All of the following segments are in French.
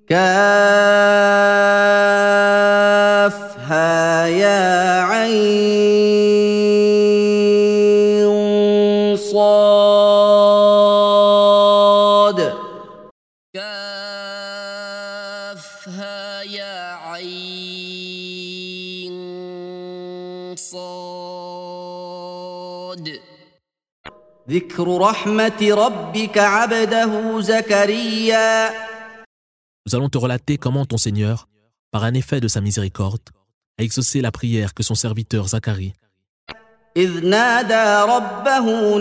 كافها يا عين صاد كافها يا عين صاد ذكر رحمة ربك عبده زكريا. Nous allons te relater comment ton Seigneur, par un effet de sa miséricorde, a exaucé la prière que son serviteur Zacharie إذ نادى ربه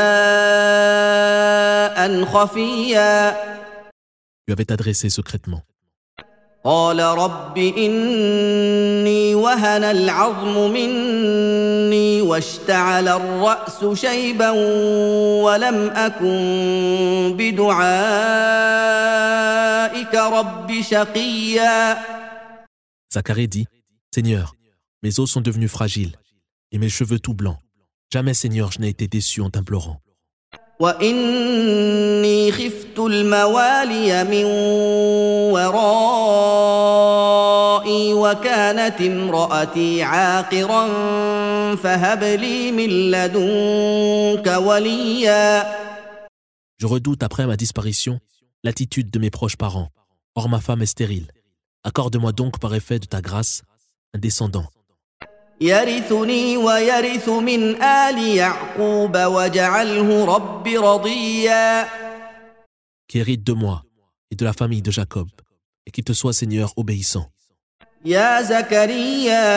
نداء خفيا lui avait adressé secrètement. قال رب إني وهن العظم مني واشتعل الرأس شيبا ولم أكن بدعائك رب شقيا. Zacharie dit, Seigneur, mes os sont devenus fragiles et mes cheveux tout blancs. Jamais, Seigneur, je n'ai été déçu en t'implorant. وإني خفت الموالي من ورائي وكانت امرأتي عاقرا فهب لي من لدنك وليا. Je redoute après ma disparition l'attitude de mes proches parents. Or ma femme est stérile. Accorde-moi donc par effet de ta grâce un descendant يرثني ويرث من آل يعقوب واجعله رب رضيا. qui hérite de moi et de la famille de Jacob et qui te soit Seigneur obéissant. يا زكريا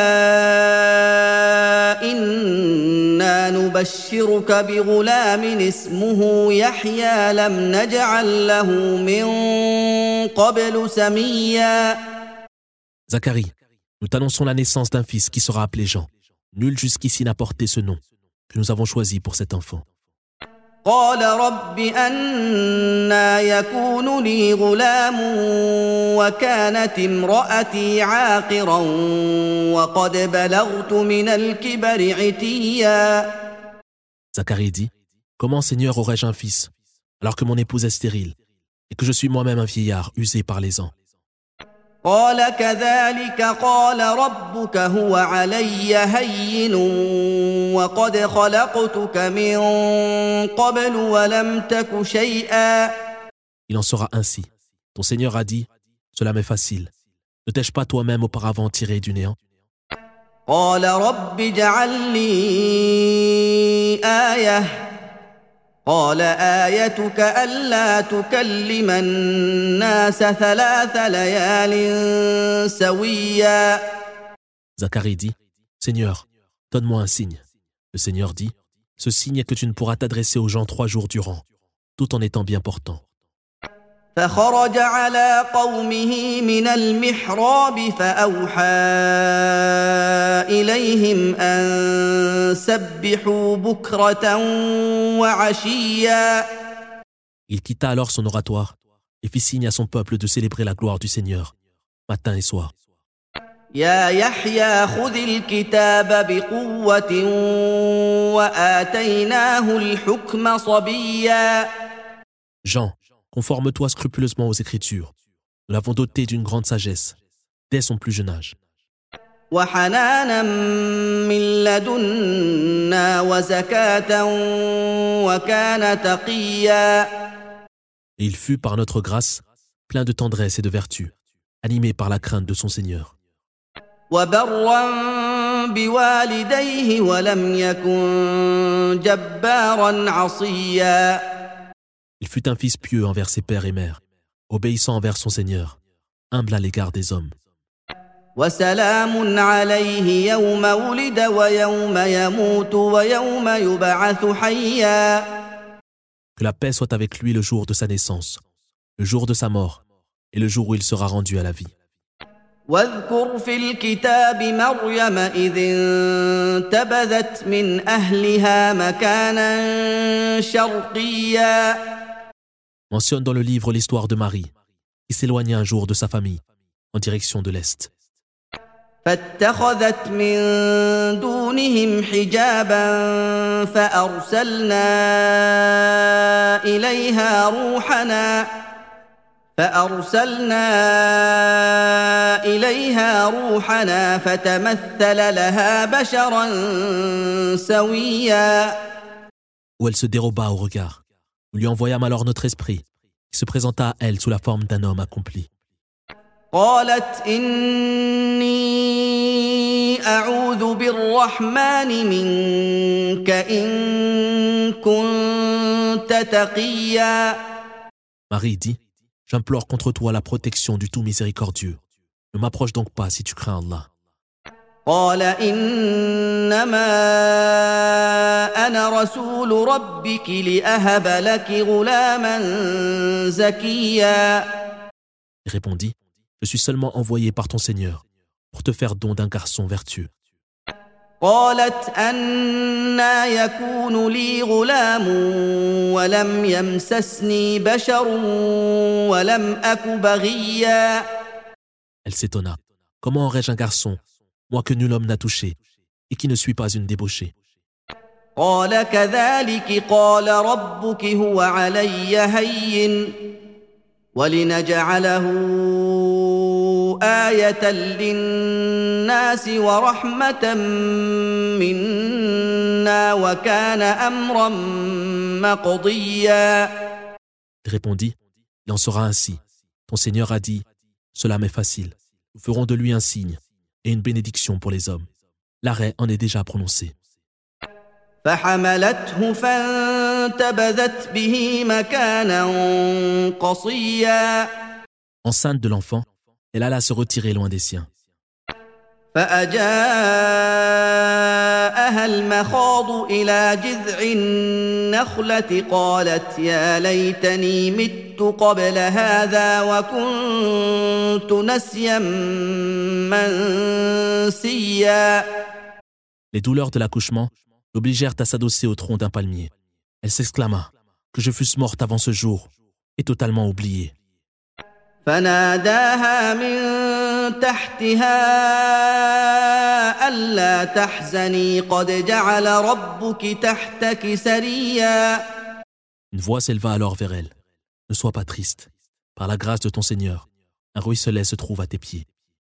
إنا نبشرك بغلام اسمه يحيى لم نجعل له من قبل سميا. Zacharie, nous t'annonçons la naissance d'un fils qui sera appelé Jean. Nul jusqu'ici n'a porté ce nom que nous avons choisi pour cet enfant. قال رب أنى يكون لي غلام وكانت امرأتي عاقرا وقد بلغت من الكبر عتيا. Zacharie dit, comment Seigneur aurais-je un fils alors que mon épouse est stérile et que je suis moi-même un vieillard usé par les ans. قال كذلك قال ربك هو علي هين وقد خلقتك من قبل ولم تك شيئا. Il en sera ainsi. Ton Seigneur a dit, cela m'est facile. Ne t'ai-je pas toi-même auparavant tiré du néant? قال رب اجعل لي آية. قال آيتك ألا تكلم الناس 3 ليال سويا. Zacharie dit, Seigneur, donne-moi un signe. Le Seigneur dit, ce signe est que tu ne pourras t'adresser aux gens 3 jours durant, tout en étant bien portant. فخرج على قومه من المحراب فأوحى إليهم أن سبحوا بكرة وعشيا. Il quitta alors son oratoire et fit signe à son peuple de célébrer la gloire du Seigneur, matin et soir. يا يحيى خذ الكتاب بقوة وآتيناه الحكم صبيا. Jean, conforme-toi scrupuleusement aux Écritures. Nous l'avons doté d'une grande sagesse, dès son plus jeune âge. وحنانا من لدنا وزكاة وكان تقيا. Et il fut par notre grâce, plein de tendresse et de vertu, animé par la crainte de son Seigneur. وبرا بوالديه ولم يكن جبارا عصيا. Il fut un fils pieux envers ses pères et mères, obéissant envers son Seigneur, humble à l'égard des hommes. وسلام عليه يوم ولد ويوم يموت ويوم يبعث حيا. Que la paix soit avec lui le jour de sa naissance, le jour de sa mort et le jour où il sera rendu à la vie. واذكر في الكتاب مريم إذ انتبذت من أهلها مكانا شرقيا. Mentionne dans le livre l'histoire de Marie, qui s'éloigna un jour de sa famille, en direction de l'Est. فاتخذت من دونهم حجابا فأرسلنا إليها روحنا فأرسلنا إليها روحنا فتمثل لها بشرا سويا. Où elle se déroba au regard. Nous lui envoyâmes alors notre esprit, qui se présenta à elle sous la forme d'un homme accompli. قالت إني أعوذ بالرحمن منك إن كنت تقيا. Marie dit, j'implore contre toi la protection du tout miséricordieux. Ne m'approche donc pas si tu crains Allah. قال إنما أنا رسول ربك لأهب لك غلاما زكيا. Il répondit, je suis seulement envoyé par ton Seigneur pour te faire don d'un garçon vertueux. قالت أنى يكون لي غلام ولم يمسسني بشر ولم أك بغيا. Elle s'étonna. Comment aurais-je un garçon, moi que nul homme n'a touché, et qui ne suis pas une débauchée? قال كذلك قال ربك هو علي هين ولنجعله آية للناس ورحمة منا وكان أمرا مقضيا. Il répondit, il en sera ainsi. Ton Seigneur a dit, cela m'est facile. Nous ferons de lui un signe et une bénédiction pour les hommes. L'arrêt en est déjà prononcé. فحملته فانتبذت به مكانا قصيا. Enceinte de l'enfant, elle alla se retirer loin des siens. فأجاءها المخاض إلى جذع النخلة قالت يا ليتني مت قبل هذا وكنت نسيا منسيا. Les douleurs de l'accouchement l'obligèrent à s'adosser au tronc d'un palmier. Elle s'exclama, que je fusse morte avant ce jour et totalement oubliée. فناداها من تحتها ألا تحزني قد جعل ربك تحتك سريا. Une voix s'éleva alors vers elle. Ne sois pas triste. Par la grâce de ton Seigneur, un ruisselet se trouve à tes pieds.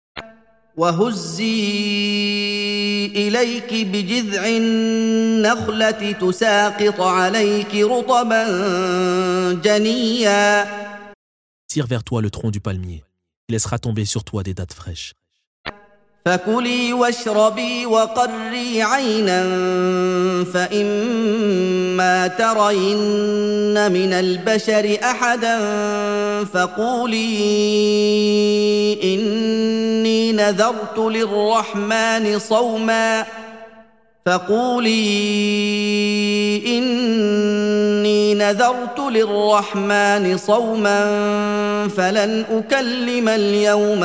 وهزي إليك بجذع النخلة تساقط عليك رطبا جنيا. Tire vers toi le tronc du palmier. Il laissera tomber sur toi des dattes fraîches. فكلي واشربي وقري عينا فإما ترين من البشر أحدا فقولي إني نذرت للرحمن صوما فلن أكلم اليوم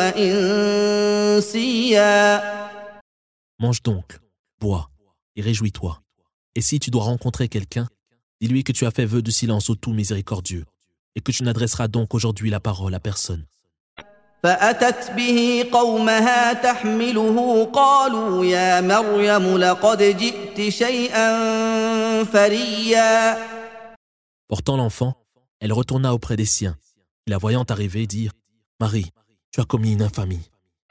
إنسيا. Mange donc, bois et réjouis-toi. Et si tu dois rencontrer quelqu'un, dis-lui que tu as fait vœu de silence au tout miséricordieux et que tu n'adresseras donc aujourd'hui la parole à personne. فأتت به قومها تحمله قالوا يا مريم لقد جئت شيئا فريا. Portant l'enfant, elle retourna auprès des siens. Et la voyant arriver, dirent, Marie, tu as commis une infamie.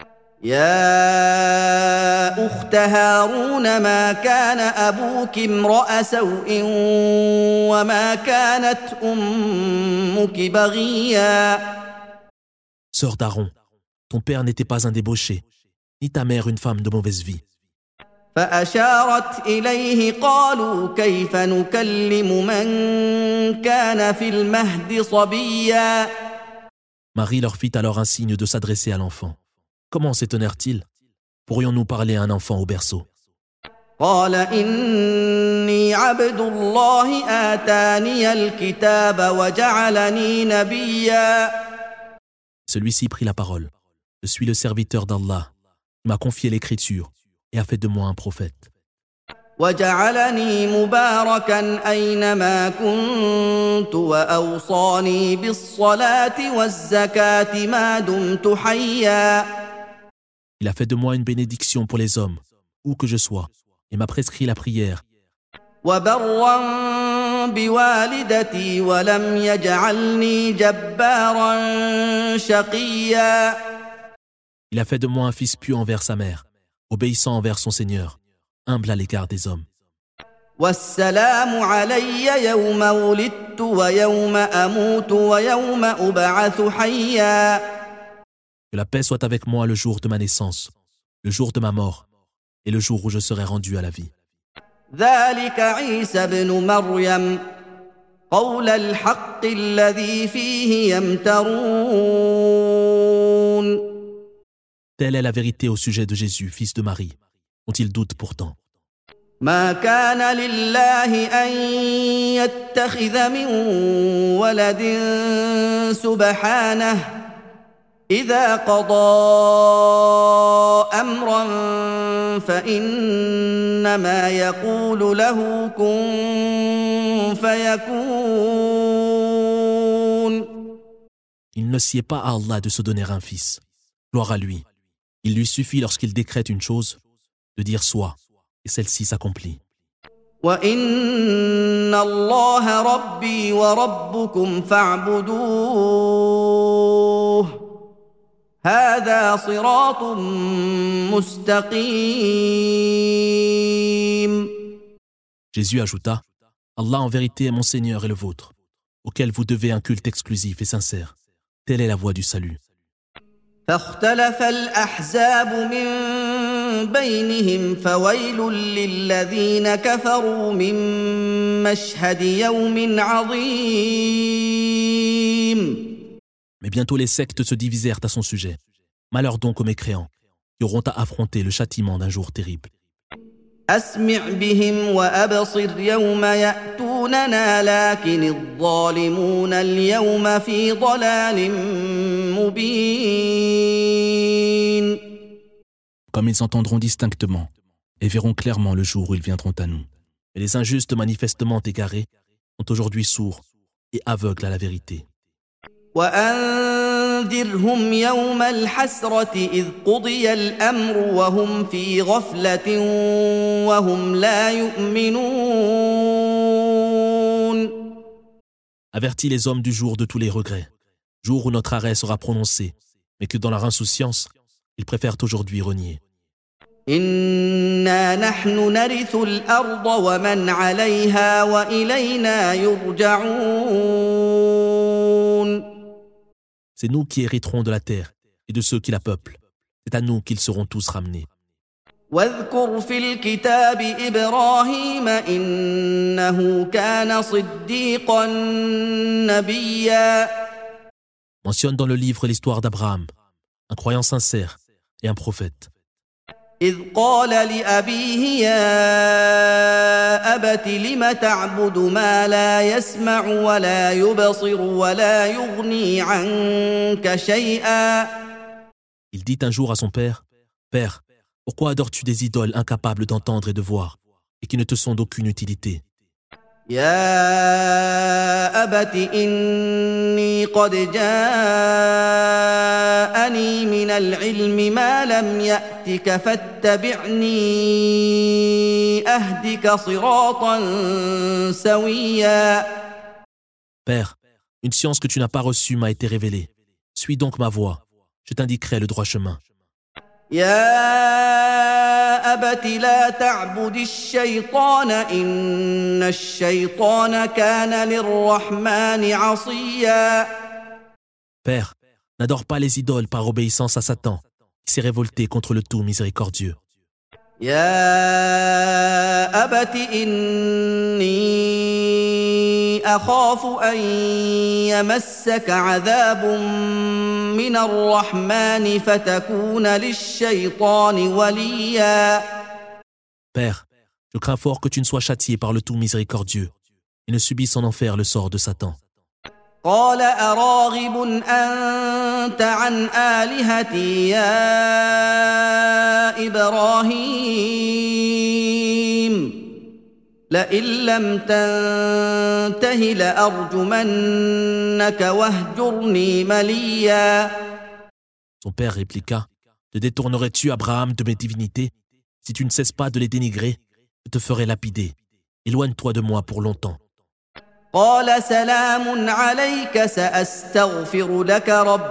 يا أخت هارون ما كان أبوك امرأ سوء وما كانت أمك بغيا. Sœur d'Aaron, ton père n'était pas un débauché, ni ta mère une femme de mauvaise vie. فأشارت إليه قالوا كيف نكلم من كان في المهد صبيا. Marie leur fit alors un signe de s'adresser à l'enfant. Comment s'étonnèrent-ils? Pourrions-nous parler à un enfant au berceau? قال إني عبد الله آتاني الكتاب وجعلني نبيا. Celui-ci prit la parole. Je suis le serviteur d'Allah. Il m'a confié l'écriture et a fait de moi un prophète. وجعلني مباركا أينما كنت وأوصاني بالصلاة والزكاة ما دمت حيا. Il a fait de moi une bénédiction pour les hommes, où que je sois, et m'a prescrit la prière. وبرا بوالدتي ولم يجعلني جبارا شقيا. Il a fait de moi un fils pieux envers sa mère, obéissant envers son Seigneur, humble à l'égard des hommes. والسلام علي يوم ولدت ويوم أموت ويوم أبعث حيا. Que la paix soit avec moi le jour de ma naissance, le jour de ma mort et le jour où je serai rendu à la vie. ذلك عيسى ابن مريم قول الحق الذي فيه يمترون. Telle est la vérité au sujet de Jésus, fils de Marie, dont ils doutent pourtant. ما كان لله أن يتخذ من ولد سبحانه إذا قضى أمرا فإنما يقول له كن فيكون. Il ne sied pas à Allah de se donner un fils. Gloire à lui. Il lui suffit lorsqu'il décrète une chose de dire soit, et celle-ci s'accomplit. وإن الله ربي وربكم فاعبدوه هذا صراط مستقيم. Jésus ajouta, Allah en vérité est mon Seigneur et le vôtre, auquel vous devez un culte exclusif et sincère. Telle est la voie du salut. فاختلف الأحزاب من بينهم فويل للذين كفروا من مشهد يوم عظيم. Mais bientôt les sectes se divisèrent à son sujet. Malheur donc aux mécréants, qui auront à affronter le châtiment d'un jour terrible. أسمع بهم وأبصر يوم يأتوننا لكن الظالمون اليوم في ضلال مبين. Comme ils entendront distinctement et verront clairement le jour où ils viendront à nous. Mais les injustes manifestement égarés sont aujourd'hui sourds et aveugles à la vérité. وأنذرهم يوم الحسرة إذ قضي الأمر وهم في غفلة وهم لا يؤمنون. Avertis les hommes du jour de tous les regrets, jour où notre arrêt sera prononcé, mais que dans leur insouciance, ils préfèrent aujourd'hui renier. إنا نحن نرث الأرض ومن عليها وإلينا يرجعون. C'est nous qui hériterons de la terre et de ceux qui la peuplent. C'est à nous qu'ils seront tous ramenés. واذكر في الكتاب إبراهيم إنه كان صديقا نبيا. Mentionne dans le livre l'histoire d'Abraham, un croyant sincère et un prophète. إذ قال لأبيه يا أبت لم تعبد ما لا يسمع ولا يبصر ولا يغني عنك شيئا. Il dit un jour à son père, « Père, pourquoi adores-tu des idoles incapables d'entendre et de voir et qui ne te sont d'aucune utilité ?» يا أبت إني قد جاءني من العلم ما لم يأتك فاتبعني أهدك صراطا سويا. Père, une science que tu n'as pas reçue m'a été révélée. Suis donc ma voie, je t'indiquerai le droit chemin. يا أبت لا تعبد الشيطان إن الشيطان كان للرحمن عصيا. Père, n'adore pas les idoles par obéissance à Satan, qui s'est révolté contre le tout miséricordieux. يا أبت إني أخاف أن يمسك عذاب من الرحمن فتكون للشيطان وليا. Père, je crains fort que tu ne sois châtié par le tout miséricordieux et ne subisses en enfer le sort de Satan. قال أراغب أنت عن آلهتي يا إبراهيم لئن لم تنته لأرجمنك واهجرني مليا. Son père répliqua, « Te détournerais-tu, Abraham, de mes divinités? Si tu ne cesses pas de les dénigrer, je te ferai lapider. Éloigne-toi de moi pour longtemps. » قال سلام عليك سأستغفر لك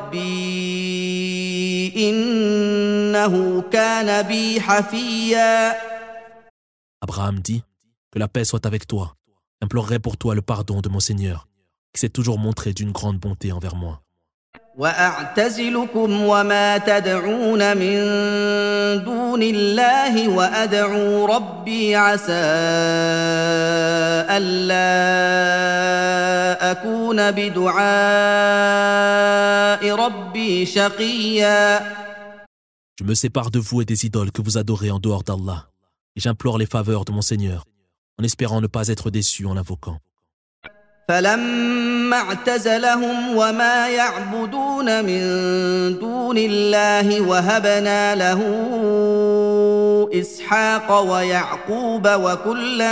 ربي إنه كان بي حفيا. Abraham dit que la paix soit avec toi. J'implorerai pour toi le pardon de mon Seigneur, qui s'est toujours montré d'une grande bonté envers moi. وأعتزلكم وما تدعون من دون الله وأدعو ربي عسى ألا أكون بدعاء ربي شقيا. Je me sépare de vous et des idoles que vous adorez en dehors d'Allah, et j'implore les faveurs de mon Seigneur, en espérant ne pas être déçu en l'invoquant. فلما اعتزلهم وما يعبدون من دون الله وهبنا له إسحاق ويعقوب وكلا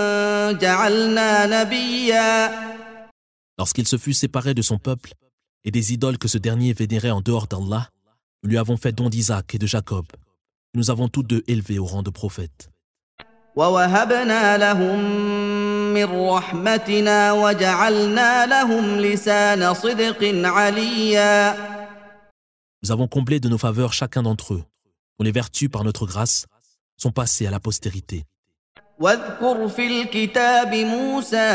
جعلنا نبيا. Lorsqu'il se fut séparé de son peuple et des idoles que ce dernier vénérait en dehors d'Allah, nous lui avons fait don d'Isaac et de Jacob. Nous avons tous deux élevés au rang de prophètes. ووهبنا لهم من رحمتنا وجعلنا لهم لسان صدق عليا. Nous avons comblé de nos faveurs chacun d'entre eux, dont les vertus par notre grâce sont passées à la postérité. واذكر في الكتاب موسى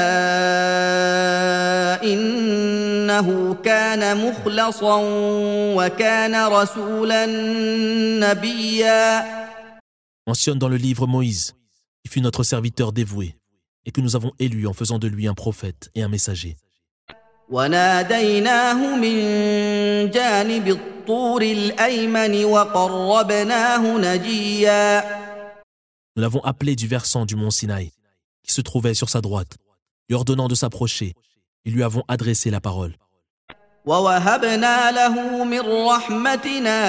إنه كان مخلصا وكان رسولا نبيا. Mentionne dans le livre Moïse, qui fut notre serviteur dévoué, et que nous avons élu en faisant de lui un prophète et un messager. وناديناه من جانب الطور الأيمن وقربناه نجيا. Nous l'avons appelé du versant du mont Sinaï, qui se trouvait sur sa droite, lui ordonnant de s'approcher, et lui avons adressé la parole. ووهبنا له من رحمتنا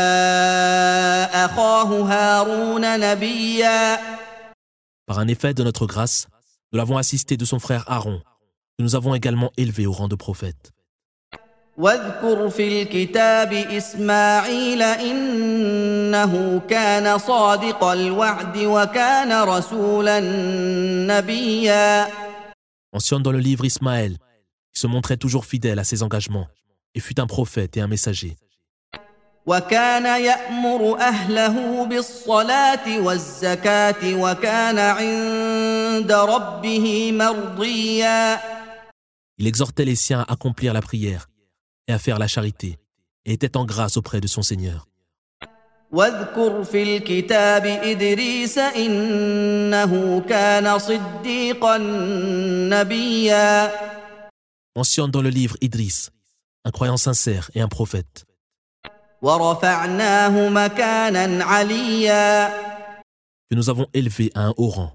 أخاه هارون نبيا. Par un effet de notre grâce, nous l'avons assisté de son frère Aaron, que nous avons également élevé au rang de prophète. واذكر في الكتاب إسماعيل إنه كان صادق الوعد وكان رسولا نبيا. Mentionne dans le livre Ismaël, qui se montrait toujours fidèle à ses engagements, et fut un prophète et un messager. وكان يأمر أهله بالصلاة والزكاة وكان عند ربه مرضيا. Il exhortait les siens à accomplir la prière et à faire la charité, et était en grâce auprès de son Seigneur. واذكر في الكتاب إدريس إنه كان صديقا نبيا. Mentionne dans le livre Idriss, un croyant sincère et un prophète. ورفعناه مكانا عليا. Que nous avons élevé à un haut rang.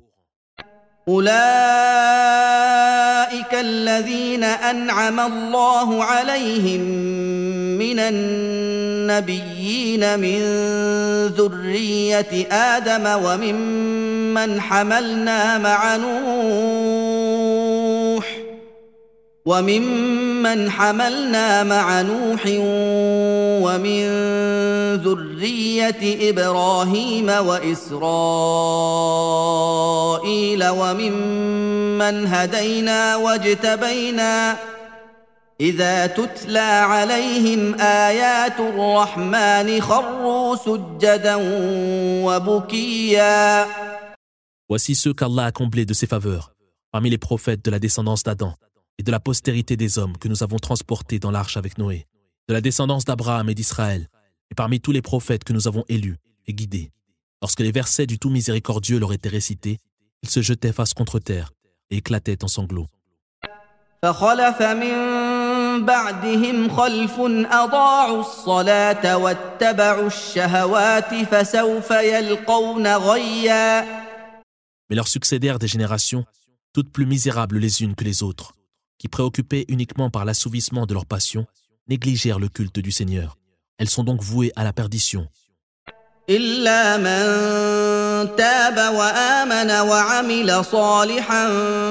أولئك الذين أنعم الله عليهم من النبيين من ذرية آدم وممن حملنا مع نوح ومن ذرية إبراهيم وإسرائيل وممن هدينا واجتبينا إذا تتلى عليهم آيات الرحمن خروا سجدا وبكيا. Voici ceux qu'Allah a comblés de ses faveurs, parmi les prophètes de la descendance d'Adam et de la postérité des hommes que nous avons transportés dans l'arche avec Noé, de la descendance d'Abraham et d'Israël, et parmi tous les prophètes que nous avons élus et guidés. Lorsque les versets du tout miséricordieux leur étaient récités, ils se jetaient face contre terre et éclataient en sanglots. فخلف من بعدهم خلف أضاعوا الصلاة واتبعوا الشهوات فسوف يلقون غيا. Mais leur succédèrent des générations, toutes plus misérables les unes que les autres, qui, préoccupées uniquement par l'assouvissement de leur passion, négligèrent le culte du Seigneur. Elles sont donc vouées à la perdition. إلا من تاب وآمن وعمل صالحا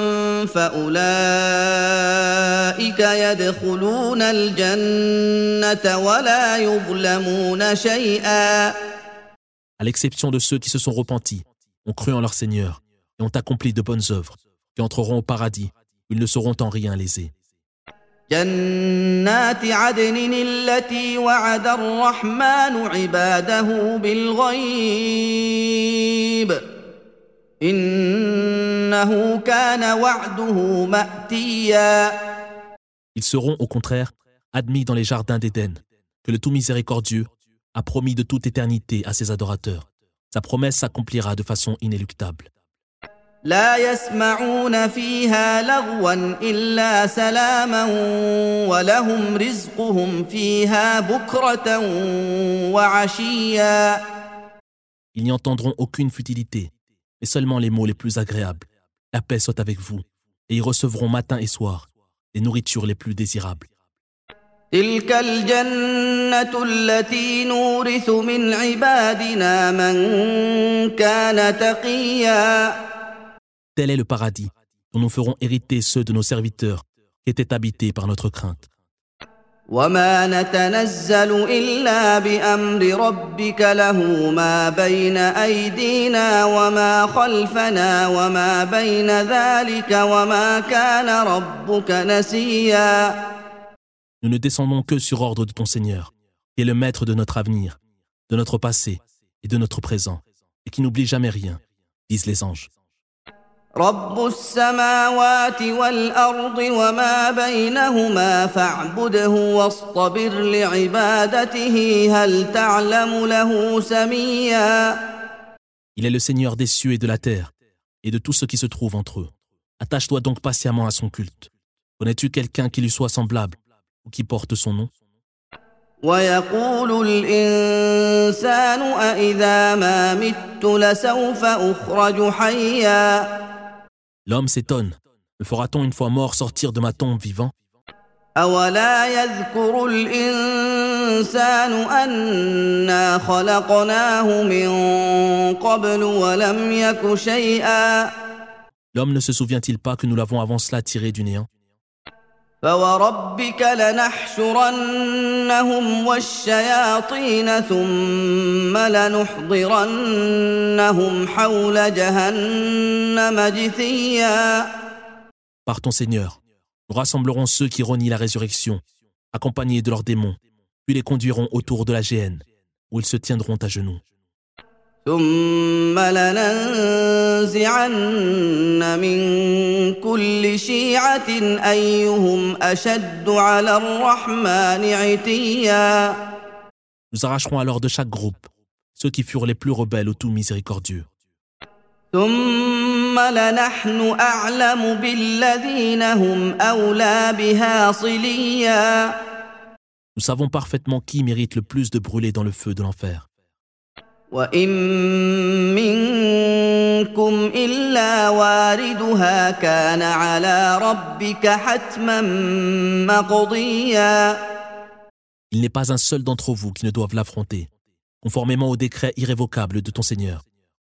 فأولئك يدخلون الجنة ولا يظلمون شيئا. À l'exception de ceux qui se sont repentis, ont cru en leur Seigneur et ont accompli de bonnes œuvres, qui entreront au paradis ils ne seront en rien lésés. جنات عدن التي وعد الرحمن عباده بالغيب إنه كان وعده مأتيا. Ils seront, au contraire, admis dans les jardins d'Éden, que le tout miséricordieux a promis de toute éternité à ses adorateurs. Sa promesse s'accomplira de façon inéluctable. لا يسمعون فيها لغوا إلا سلاما ولهم رزقهم فيها بكرة وعشيا. Ils n'y entendront aucune futilité, mais seulement les mots les plus agréables. La paix soit avec vous, et ils recevront matin et soir les nourritures les plus désirables. تلك الجنة التي نورث من عبادنا من كان تقيا. Tel est le paradis dont nous ferons hériter ceux de nos serviteurs qui étaient habités par notre crainte. وما نتنزل إلا بأمر ربك له ما بين أيدينا وما خلفنا وما بين ذلك وما كان ربك نسيا. Nous ne descendons que sur ordre de ton Seigneur, qui est le maître de notre avenir, de notre passé et de notre présent, et qui n'oublie jamais rien, disent les anges. رب السماوات والأرض وما بينهما فاعبده واصطبر لعبادته هل تعلم له سميا. Il est le Seigneur des cieux et de la terre, et de tout ce qui se trouve entre eux. Attache-toi donc patiemment à son culte. Connais-tu quelqu'un qui lui soit semblable ou qui porte son nom? ويقول الإنسان أإذا ما مت لسوف أخرج حيا. L'homme s'étonne. Me fera-t-on une fois mort sortir de ma tombe vivant? أولا يذكر الإنسان أنا خلقناه من قبل ولم يك شيئا. L'homme ne se souvient-il pas que nous l'avons avant cela tiré du néant? فوربك لنحشرنهم والشياطين ثم لنحضرنهم حول جهنم جثيا. Par ton Seigneur, nous rassemblerons ceux qui renient la résurrection, accompagnés de leurs démons, puis les conduirons autour de la géhenne, où ils se tiendront à genoux. ثم لننزعن من كل شيعة أيهم أشد على الرحمن عتيا. Nous arracherons alors de chaque groupe ceux qui furent les plus rebelles au tout miséricordieux. ثم لنحن أعلم بالذين هم أولى بها صليا. Nous savons parfaitement qui mérite le plus de brûler dans le feu de l'enfer. وإن منكم إلا واردها كان على ربك حتما مقضيا. Il n'est pas un seul d'entre vous qui ne doive l'affronter, conformément au décret irrévocable de ton Seigneur.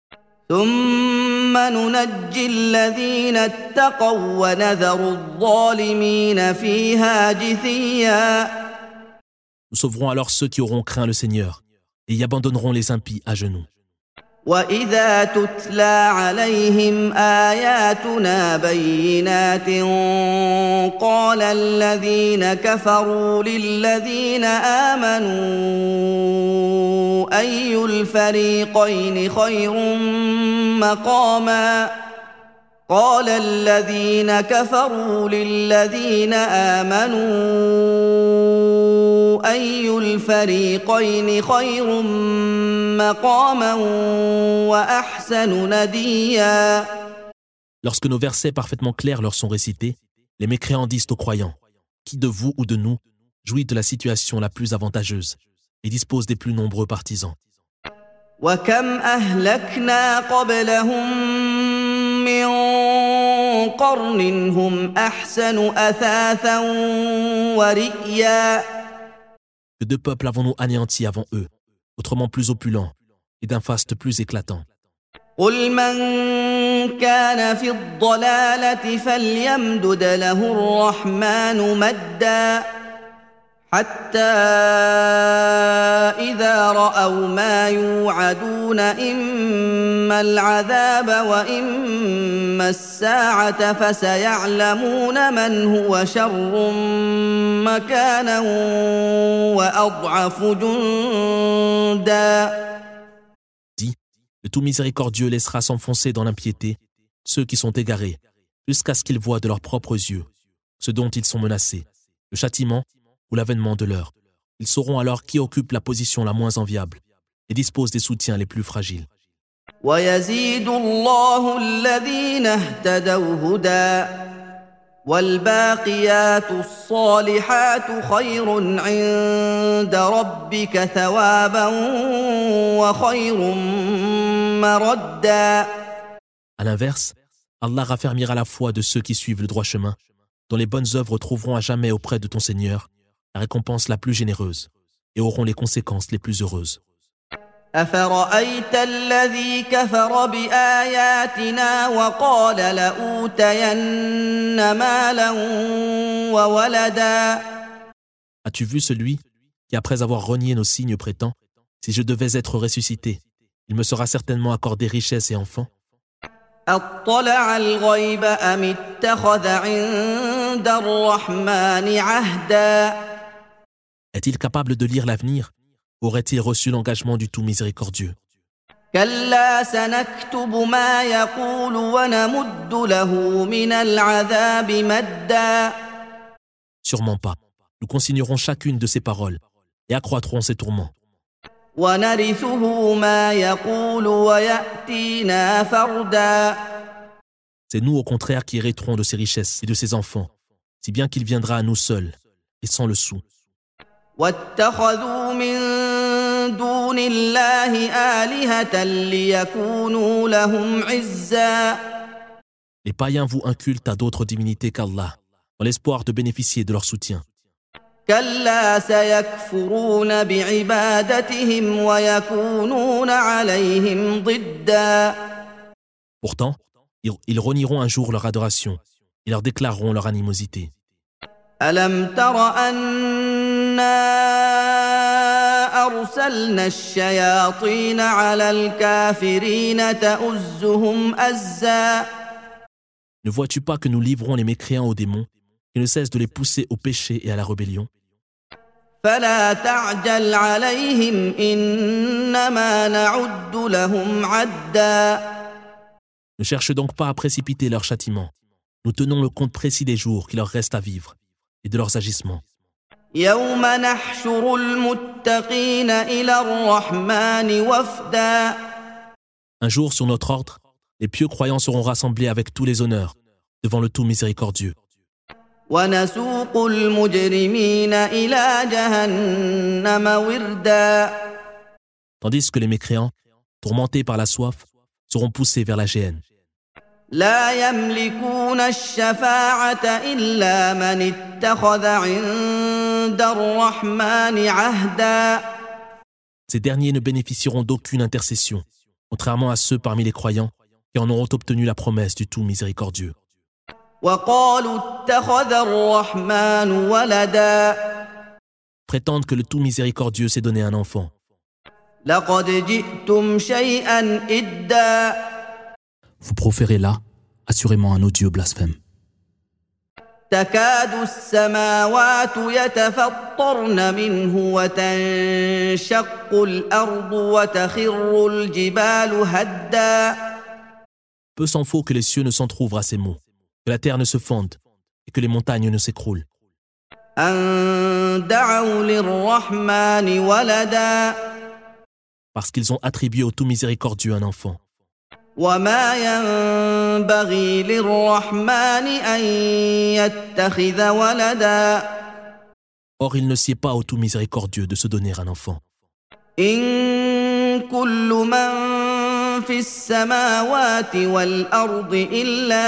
ثم ننجي الذين اتقوا ونذر الظالمين فيها جثيا. Nous sauverons alors ceux qui auront craint le Seigneur et y abandonnerons les impies à genoux. وإذا تتلى عليهم آياتنا بينات قال الذين كفروا للذين آمنوا أي الفريقين خير مقاما. قال الذين كفروا للذين آمنوا أي الفريقين خير مقاما وأحسن نديا. Lorsque nos versets parfaitement clairs leur sont récités, les mécréants disent aux croyants, qui de vous ou de nous jouit de la situation la plus avantageuse et dispose des plus nombreux partisans. وكم أهلكنا قبلهم من قرن هم أحسن أثاثا ورئيا. Que deux peuples avons-nous anéantis avant eux, autrement plus opulents et d'un faste plus éclatant. قل من كان في الضلالة فليمدد له الرحمن مدا حتى إذا رأوا ما يوعدون إما العذاب وإما الساعة فسيعلمون من هو شر مكانا وأضعف جندا. Dis, le tout miséricordieux laissera s'enfoncer dans l'impiété ceux qui sont égarés, jusqu'à ce qu'ils voient de leurs propres yeux ce dont ils sont menacés, le châtiment ou l'avènement de l'heure. Ils sauront alors qui occupe la position la moins enviable et dispose des soutiens les plus fragiles. ويزيد الله الذين اهتدوا هدى والباقيات الصالحات خير عند ربك ثوابا وخير مردا. À l'inverse, Allah raffermira la foi de ceux qui suivent le droit chemin, dont les bonnes œuvres trouveront à jamais auprès de ton Seigneur la récompense la plus généreuse et auront les conséquences les plus heureuses. أفرأيت الذي كفر بآياتنا وقال لأوتين مالا وولدا. As-tu vu celui qui, après avoir renié nos signes, prétend « Si je devais être ressuscité, il me sera certainement accordé richesse et enfants » أطلع الغيب أم اتخذ عند الرحمن عهدا. Est-il capable de lire l'avenir? Aurait-il reçu l'engagement du tout miséricordieux? كلا سنكتب ما يقول ونمد له من العذاب مدا. Sûrement pas. Nous consignerons chacune de ses paroles et accroîtrons ses tourments. ونرثه ما يقول ويأتينا فردا. C'est nous, au contraire, qui hériterons de ses richesses et de ses enfants, si bien qu'il viendra à nous seuls et sans le sou. واتخذوا من دون الله آلهة ليكونوا لهم عزا. Les païens vouent un culte à d'autres divinités qu'Allah, dans l'espoir de bénéficier de leur soutien. كلا سيكفرون بعبادتهم ويكونون عليهم ضدا. Pourtant, ils renieront un jour leur adoration et leur déclareront leur animosité. ألم تر أنا أرسلنا الشياطين على الكافرين تؤزهم أزا. Ne vois-tu pas que nous livrons les mécréants aux démons qui ne cessent de les pousser au péché et à la rébellion? فلا تعجل عليهم إنما نعد لهم عدا. Ne cherche donc pas à précipiter leur châtiment. Nous tenons le compte précis des jours qui leur restent à vivre et de leurs agissements. يوم نحشر المتقين إلى الرحمن وفدا. Un jour, sur notre ordre, les pieux croyants seront rassemblés avec tous les honneurs devant le tout miséricordieux. ونسوق المجرمين إلى جهنم وردا. Tandis que les mécréants, tourmentés par la soif, seront poussés vers la géhenne. لا يملكون الشفاعة إلا من اتخذ عند الرحمن عهدا. Ces derniers ne bénéficieront d'aucune intercession, contrairement à ceux parmi les croyants qui en auront obtenu la promesse du tout miséricordieux. وقالوا اتخذ الرحمن ولدا. Prétendent que le tout miséricordieux s'est donné un enfant. لقد جئتم شيئا إدا. Vous proférez là, assurément, un odieux blasphème. تكاد السماوات يتفطرن منه وتنشق الأرض وتخر الجبال هدا. Peu s'en faut que les cieux ne s'entr'ouvrent à ces mots, que la terre ne se fonde et que les montagnes ne s'écroulent. أن دعوا للرحمن ولدا. Parce qu'ils ont attribué au tout miséricordieux un enfant. وما ينبغي للرحمن أن يتخذ ولدا. Or, il ne sied pas au tout miséricordieux de se donner un enfant. إن كل من في السماوات والأرض إلا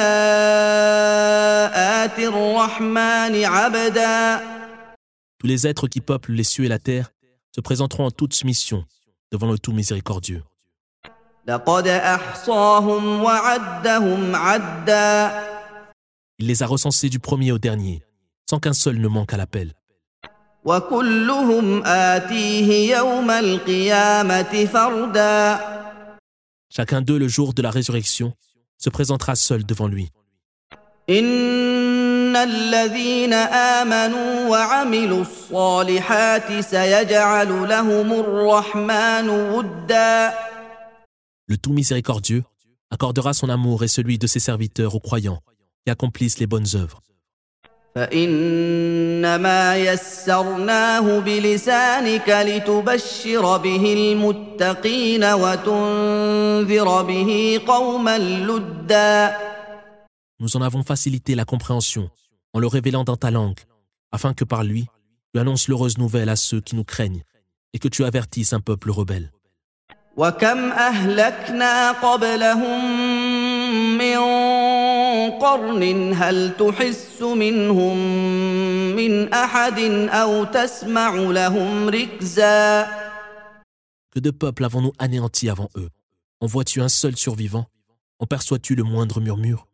آتي الرحمن عبدا. Tous les êtres qui peuplent les cieux et la terre se présenteront en toute soumission devant le tout miséricordieux. لقد أحصاهم وعدهم عدا. Il les a recensés du premier au dernier, sans qu'un seul ne manque à l'appel. وكلهم آتيه يوم القيامة فردا Chacun d'eux, le jour de la résurrection, se présentera seul devant lui. إن الذين آمنوا وعملوا الصالحات سيجعل لهم الرحمن ودا Le tout miséricordieux accordera son amour et celui de ses serviteurs aux croyants qui accomplissent les bonnes œuvres. فإنما يسرناه بلسانك لتبشر به المتقين وتنذر به قوما لدا Nous en avons facilité la compréhension en le révélant dans ta langue, afin que par lui, tu annonces l'heureuse nouvelle à ceux qui nous craignent et que tu avertisses un peuple rebelle. وكم أهلكنا قبلهم من قرن هل تحس منهم من أحد أو تسمع لهم ركزا Que de peuples avons-nous anéantis avant eux? En vois-tu un seul survivant? En perçois-tu le moindre murmure?